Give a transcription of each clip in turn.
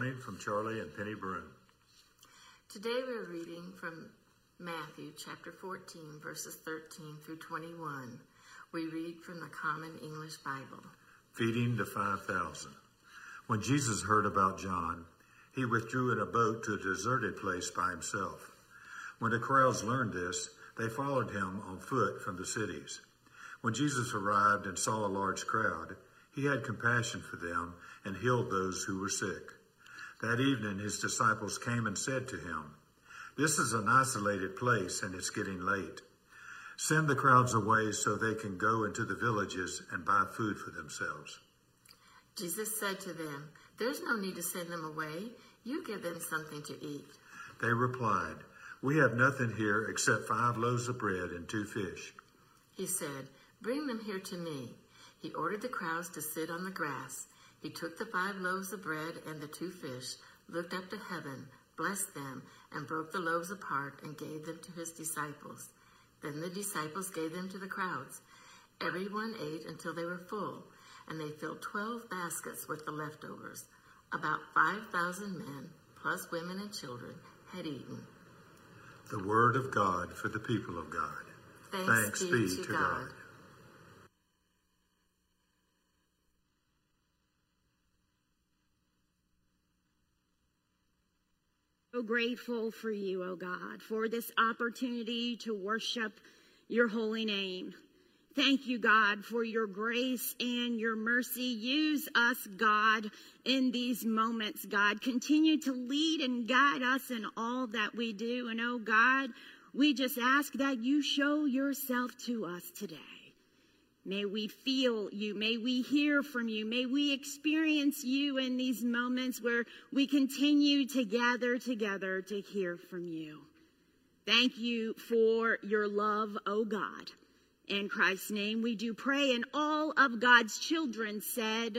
morning from Charlie and Penny Broom. Today we're reading from Matthew chapter 14, verses 13 through 21. We read from the Common English Bible. Feeding the 5,000. When Jesus heard about John, he withdrew in a boat to a deserted place by himself. When the crowds learned this, they followed him on foot from the cities. When Jesus arrived and saw a large crowd, he had compassion for them and healed those who were sick. That evening his disciples came and said to him, "This is an isolated place and it's getting late. Send the crowds away so they can go into the villages and buy food for themselves." Jesus said to them, "There's no need to send them away. You give them something to eat." They replied, "We have nothing here except 5 loaves of bread and 2 fish. He said, "Bring them here to me." He ordered the crowds to sit on the grass. He took the 5 loaves of bread and the 2 fish, looked up to heaven, blessed them, and broke the loaves apart and gave them to his disciples. Then the disciples gave them to the crowds. Everyone ate until they were full, and they filled 12 baskets with the leftovers. About 5,000 men, plus women and children, had eaten. The word of God for the people of God. Thanks be to God. So grateful for you, oh God, for this opportunity to worship your holy name. Thank you, God, for your grace and your mercy. Use us, God, in these moments, God. Continue to lead and guide us in all that we do. And, oh, God, we just ask that you show yourself to us today. May we feel you. May we hear from you. May we experience you in these moments where we continue to gather together to hear from you. Thank you for your love, oh God. In Christ's name we do pray, and all of God's children said,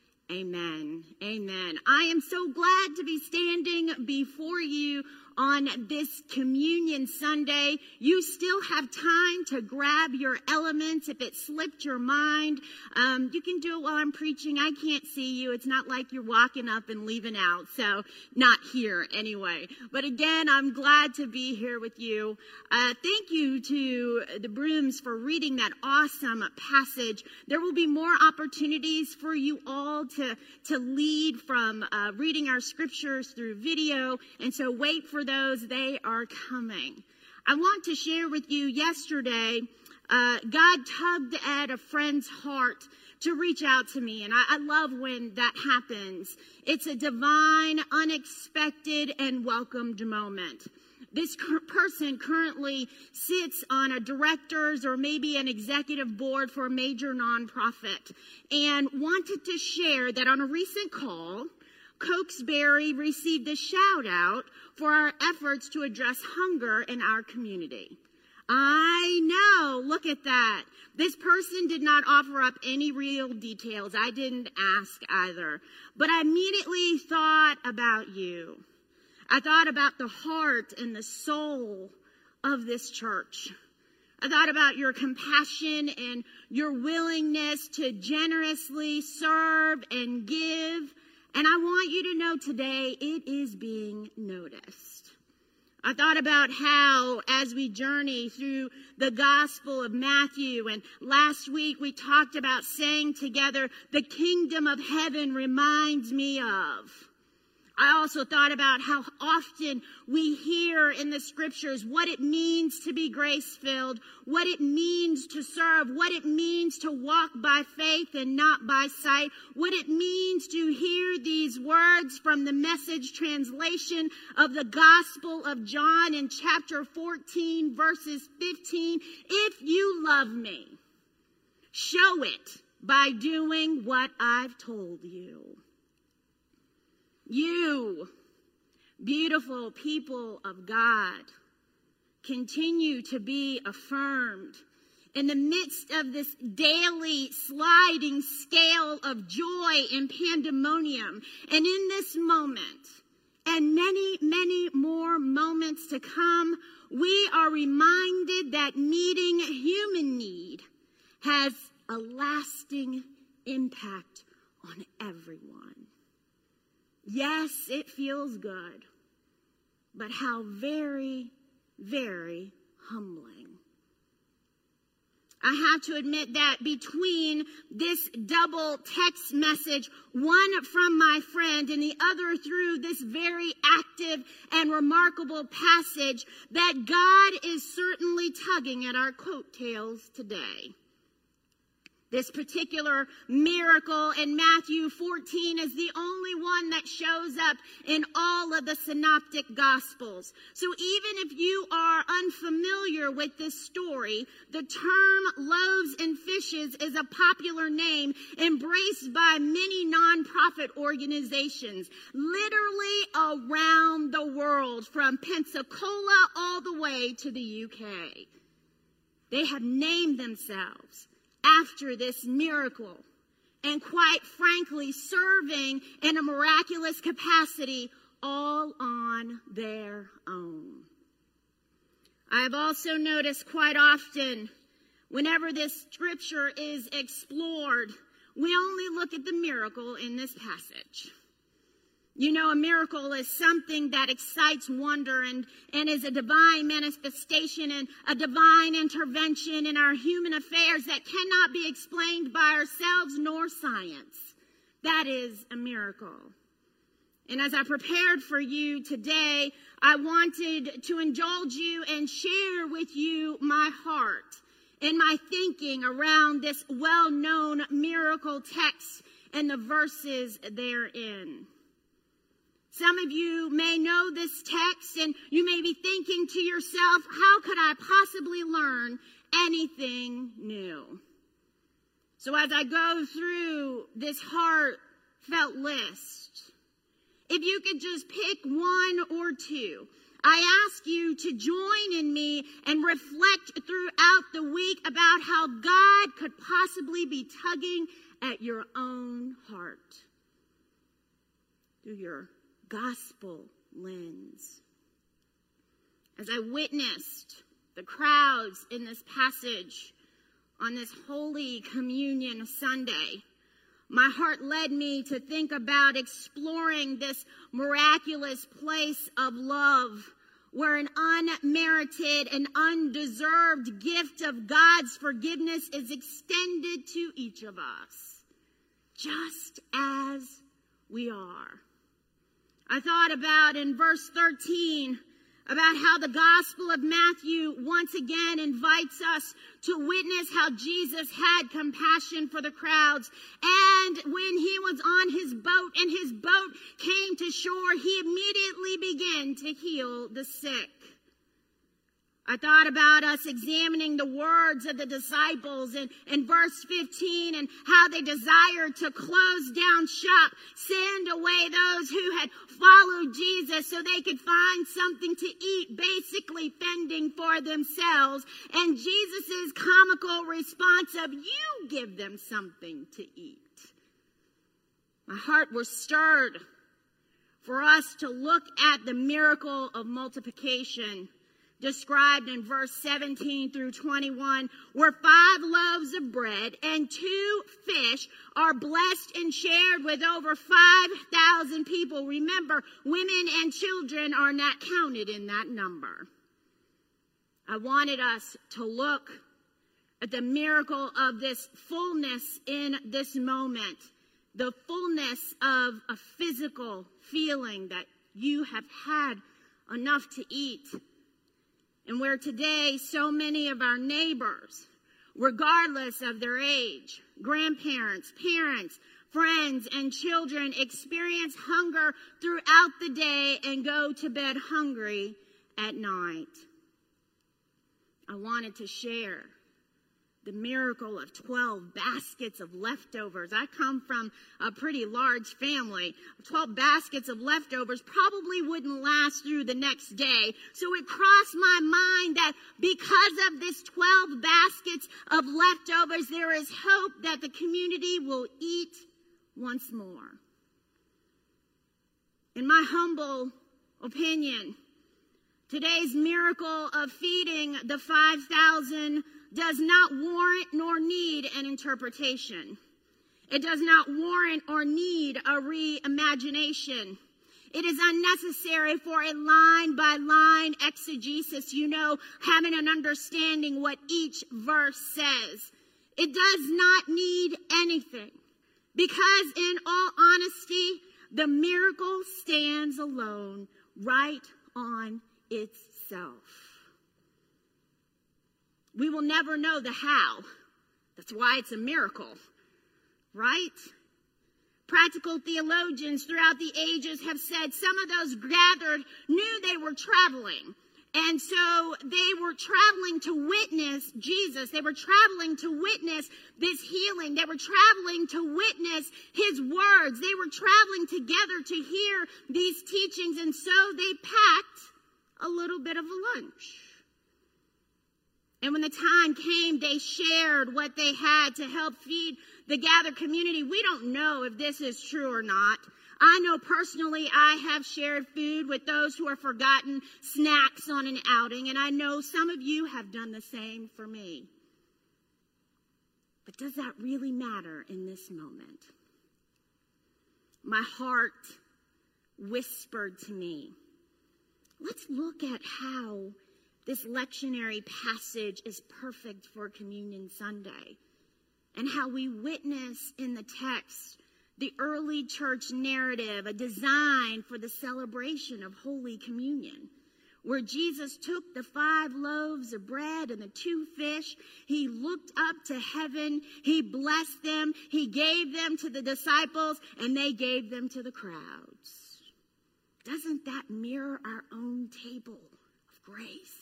amen. Amen. I am so glad to be standing before you on this Communion Sunday. You still have time to grab your elements. If it slipped your mind, you can do it while I'm preaching. I can't see you. It's not like you're walking up and leaving out. So not here anyway. But again, I'm glad to be here with you. Thank you to the Brooms for reading that awesome passage. There will be more opportunities for you all to lead from reading our scriptures through video. And so wait for those. They are coming. I want to share with you yesterday, God tugged at a friend's heart to reach out to me. And I love when that happens. It's a divine, unexpected, and welcomed moment. This person currently sits on a director's or maybe an executive board for a major nonprofit and wanted to share that on a recent call, Cokesbury received a shout out for our efforts to address hunger in our community. I know, look at that. This person did not offer up any real details. I didn't ask either. But I immediately thought about you. I thought about the heart and the soul of this church. I thought about your compassion and your willingness to generously serve and give. And I want you to know today it is being noticed. I thought about how as we journey through the Gospel of Matthew, and last week we talked about saying together, the kingdom of heaven reminds me of. I also thought about how often we hear in the scriptures what it means to be grace-filled, what it means to serve, what it means to walk by faith and not by sight, what it means to hear these words from the Message translation of the Gospel of John in chapter 14, verses 15. If you love me, show it by doing what I've told you. You, beautiful people of God, continue to be affirmed in the midst of this daily sliding scale of joy and pandemonium. And in this moment, and many, many more moments to come, we are reminded that meeting human need has a lasting impact on everyone. Yes, it feels good, but how very, very humbling. I have to admit that between this double text message, one from my friend and the other through this very active and remarkable passage, that God is certainly tugging at our coattails today. This particular miracle in Matthew 14 is the only one that shows up in all of the synoptic gospels. So even if you are unfamiliar with this story, the term loaves and fishes is a popular name embraced by many nonprofit organizations, literally around the world, from Pensacola all the way to the UK. They have named themselves after this miracle, and quite frankly, serving in a miraculous capacity all on their own. I've also noticed quite often, whenever this scripture is explored, we only look at the miracle in this passage. You know, a miracle is something that excites wonder and is a divine manifestation and a divine intervention in our human affairs that cannot be explained by ourselves nor science. That is a miracle. And as I prepared for you today, I wanted to indulge you and share with you my heart and my thinking around this well-known miracle text and the verses therein. Some of you may know this text and you may be thinking to yourself, how could I possibly learn anything new? So as I go through this heartfelt list, if you could just pick one or two, I ask you to join in me and reflect throughout the week about how God could possibly be tugging at your own heart through your gospel lens. As I witnessed the crowds in this passage on this Holy Communion Sunday, my heart led me to think about exploring this miraculous place of love where an unmerited and undeserved gift of God's forgiveness is extended to each of us, just as we are. I thought about in verse 13 about how the Gospel of Matthew once again invites us to witness how Jesus had compassion for the crowds. And when he was on his boat and his boat came to shore, he immediately began to heal the sick. I thought about us examining the words of the disciples in verse 15 and how they desired to close down shop, send away those who had followed Jesus so they could find something to eat, basically fending for themselves. And Jesus' comical response of, you give them something to eat. My heart was stirred for us to look at the miracle of multiplication described in verse 17 through 21, where 5 loaves of bread and 2 fish are blessed and shared with over 5,000 people. Remember, women and children are not counted in that number. I wanted us to look at the miracle of this fullness in this moment, the fullness of a physical feeling that you have had enough to eat. And where today so many of our neighbors, regardless of their age, grandparents, parents, friends, and children, experience hunger throughout the day and go to bed hungry at night. I wanted to share the miracle of 12 baskets of leftovers. I come from a pretty large family. 12 baskets of leftovers probably wouldn't last through the next day. So it crossed my mind that because of this 12 baskets of leftovers, there is hope that the community will eat once more. In my humble opinion, today's miracle of feeding the 5,000 does not warrant nor need an interpretation. It does not warrant or need a reimagination. It is unnecessary for a line-by-line exegesis, having an understanding what each verse says. It does not need anything, because in all honesty, the miracle stands alone right on itself. We will never know the how. That's why it's a miracle, right? Practical theologians throughout the ages have said some of those gathered knew they were traveling. And so they were traveling to witness Jesus. They were traveling to witness this healing. They were traveling to witness his words. They were traveling together to hear these teachings. And so they packed a little bit of a lunch. And when the time came, they shared what they had to help feed the gathered community. We don't know if this is true or not. I know personally I have shared food with those who are forgotten snacks on an outing, and I know some of you have done the same for me. But does that really matter in this moment? My heart whispered to me, let's look at how this lectionary passage is perfect for Communion Sunday, and how we witness in the text the early church narrative, a design for the celebration of Holy Communion, where Jesus took the 5 loaves of bread and the 2 fish. He looked up to heaven. He blessed them. He gave them to the disciples, and they gave them to the crowds. Doesn't that mirror our own table of grace?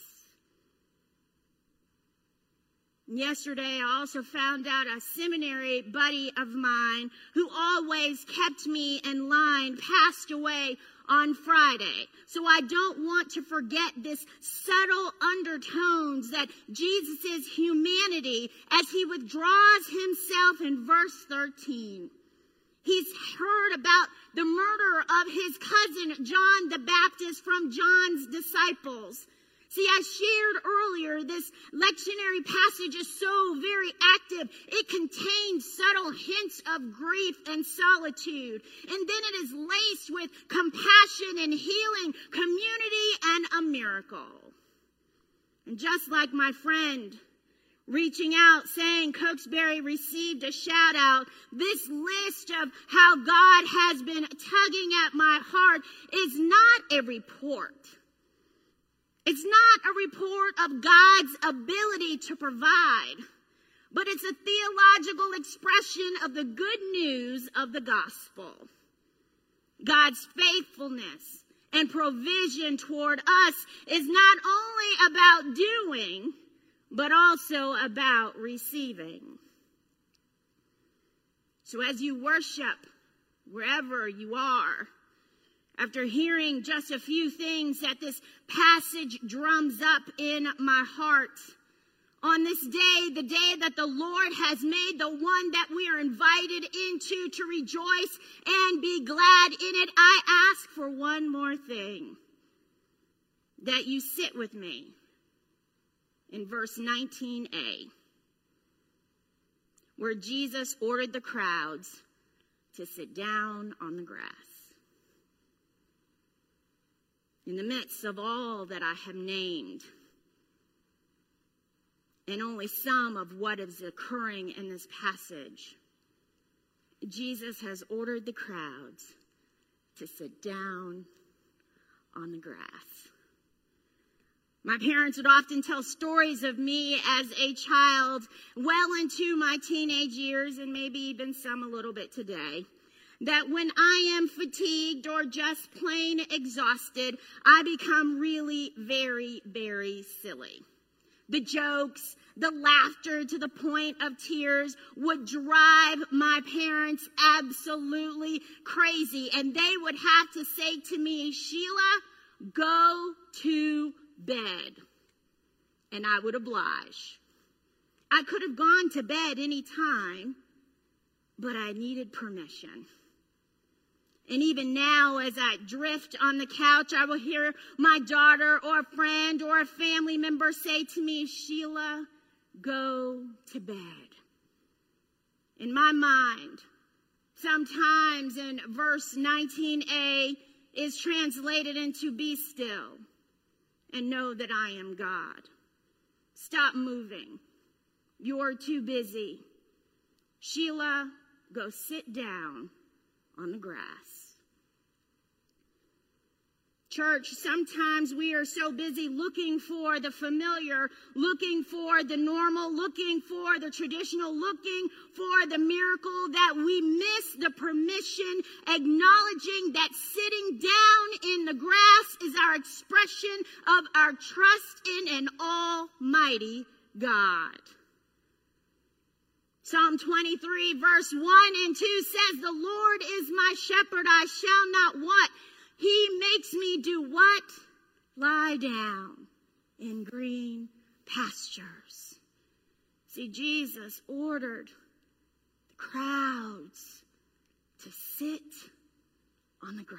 Yesterday, I also found out a seminary buddy of mine who always kept me in line passed away on Friday. So I don't want to forget this subtle undertones that Jesus' humanity as he withdraws himself in verse 13. He's heard about the murder of his cousin, John the Baptist, from John's disciples. See, I shared earlier, this lectionary passage is so very active. It contains subtle hints of grief and solitude. And then it is laced with compassion and healing, community, and a miracle. And just like my friend reaching out saying Cokesbury received a shout out, this list of how God has been tugging at my heart is not a report. It's not a report of God's ability to provide, but it's a theological expression of the good news of the gospel. God's faithfulness and provision toward us is not only about doing, but also about receiving. So as you worship, wherever you are, after hearing just a few things that this passage drums up in my heart, on this day, the day that the Lord has made, the one that we are invited into to rejoice and be glad in it, I ask for one more thing, that you sit with me in verse 19a, where Jesus ordered the crowds to sit down on the grass. In the midst of all that I have named, and only some of what is occurring in this passage, Jesus has ordered the crowds to sit down on the grass. My parents would often tell stories of me as a child, well into my teenage years, and maybe even some a little bit today, that when I am fatigued or just plain exhausted, I become really very, very silly. The jokes, the laughter to the point of tears would drive my parents absolutely crazy. And they would have to say to me, Sheila, go to bed. And I would oblige. I could have gone to bed any time, but I needed permission. And even now, as I drift on the couch, I will hear my daughter or a friend or a family member say to me, Sheila, go to bed. In my mind, sometimes in verse 19a is translated into be still and know that I am God. Stop moving. You're too busy. Sheila, go sit down on the grass. Church, sometimes we are so busy looking for the familiar, looking for the normal, looking for the traditional, looking for the miracle that we miss the permission, acknowledging that sitting down in the grass is our expression of our trust in an almighty God. Psalm 23 verse 1 and 2 says, the Lord is my shepherd, I shall not want. He makes me do what? Lie down in green pastures. See, Jesus ordered the crowds to sit on the grass.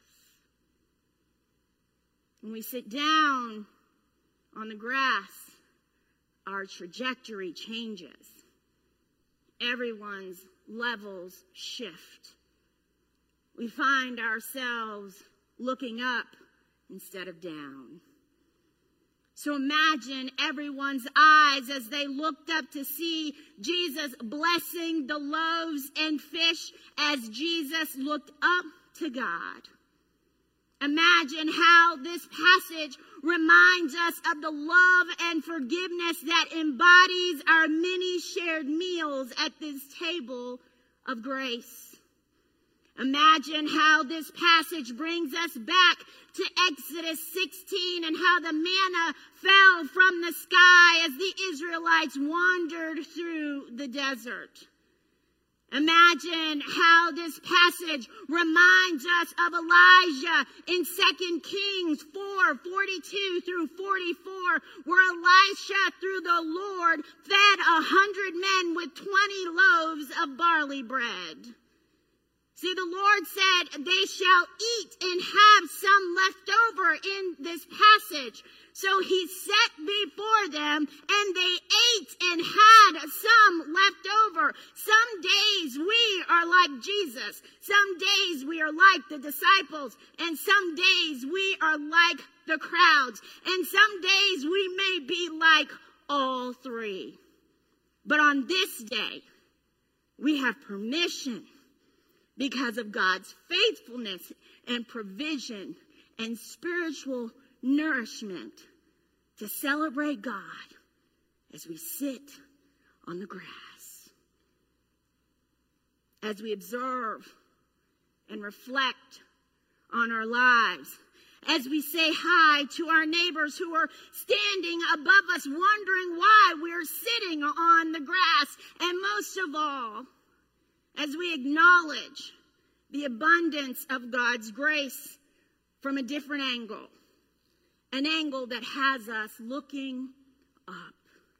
When we sit down on the grass, our trajectory changes. Everyone's levels shift. We find ourselves looking up instead of down. So imagine everyone's eyes as they looked up to see Jesus blessing the loaves and fish as Jesus looked up to God. Imagine how this passage reminds us of the love and forgiveness that embodies our many shared meals at this table of grace. Imagine how this passage brings us back to Exodus 16 and how the manna fell from the sky as the Israelites wandered through the desert. Imagine how this passage reminds us of Elijah in 2 Kings 4:42 through 44, where Elisha, through the Lord, fed 100 men with 20 loaves of barley bread. See, the Lord said, they shall eat and have some left over in this passage. So he set before them, and they ate and had some left over. Some days we are like Jesus. Some days we are like the disciples. And some days we are like the crowds. And some days we may be like all three. But on this day, we have permission, because of God's faithfulness and provision and spiritual nourishment, to celebrate God as we sit on the grass. As we observe and reflect on our lives. As we say hi to our neighbors who are standing above us, wondering why we're sitting on the grass. And most of all, as we acknowledge the abundance of God's grace from a different angle, an angle that has us looking up.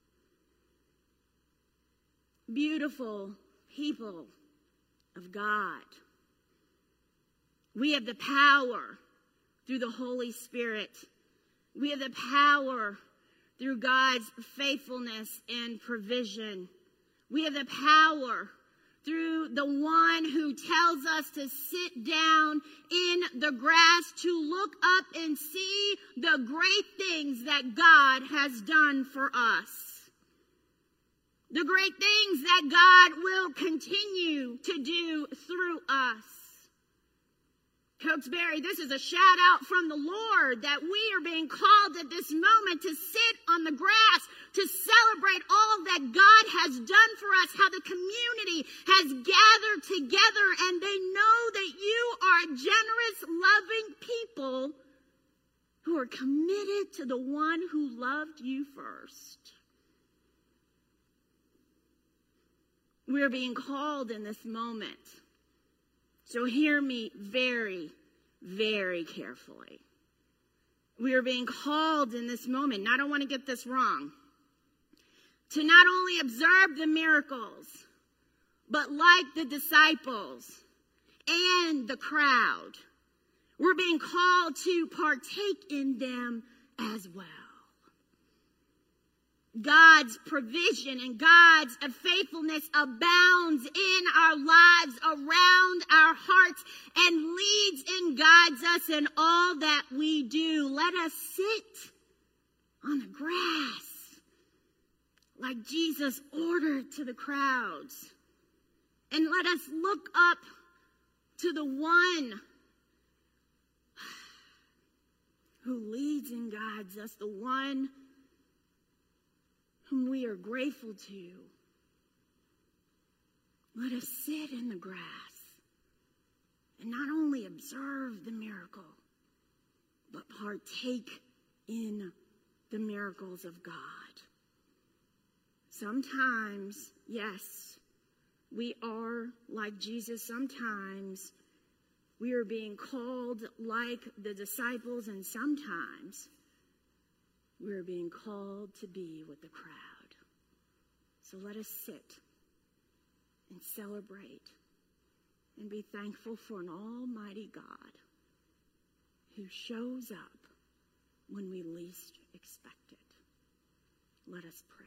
Beautiful people of God, we have the power through the Holy Spirit. We have the power through God's faithfulness and provision. We have the power through the one who tells us to sit down in the grass to look up and see the great things that God has done for us. The great things that God will continue to do through us. Cokesbury, this is a shout out from the Lord that we are being called at this moment to sit on the grass, to celebrate all that God has done for us, how the community has gathered together, and they know that you are generous, loving people who are committed to the one who loved you first. We are being called in this moment. So hear me very, very carefully. We are being called in this moment, and I don't want to get this wrong, to not only observe the miracles, but like the disciples and the crowd, we're being called to partake in them as well. God's provision and God's faithfulness abounds in our lives, around our hearts, and leads and guides us in all that we do. Let us sit on the grass like Jesus ordered to the crowds. And let us look up to the one who leads and guides us, the one whom we are grateful to. Let us sit in the grass and not only observe the miracle, but partake in the miracles of God. Sometimes, yes, we are like Jesus. Sometimes we are being called like the disciples, and sometimes we are being called to be with the crowd. So let us sit and celebrate and be thankful for an almighty God who shows up when we least expect it. Let us pray.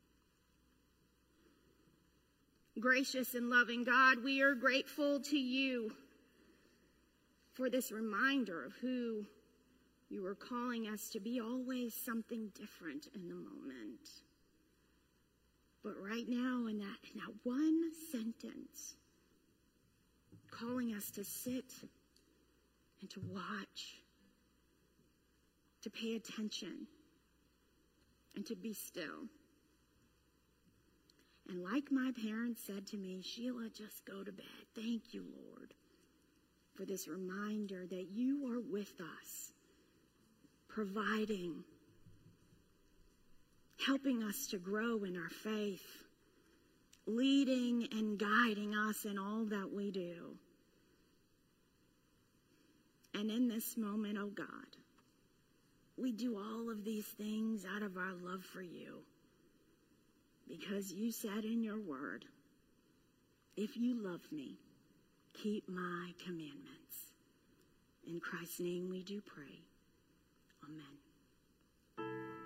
Gracious and loving God, we are grateful to you for this reminder of who you are calling us to be, always something different in the moment. But right now, in that one sentence, calling us to sit and to watch, to pay attention, and to be still. And like my parents said to me, Sheila, just go to bed. Thank you, Lord, for this reminder that you are with us, providing, helping us to grow in our faith, leading and guiding us in all that we do. And in this moment, oh God, we do all of these things out of our love for you, because you said in your word, if you love me, keep my commandments. In Christ's name we do pray. Amen.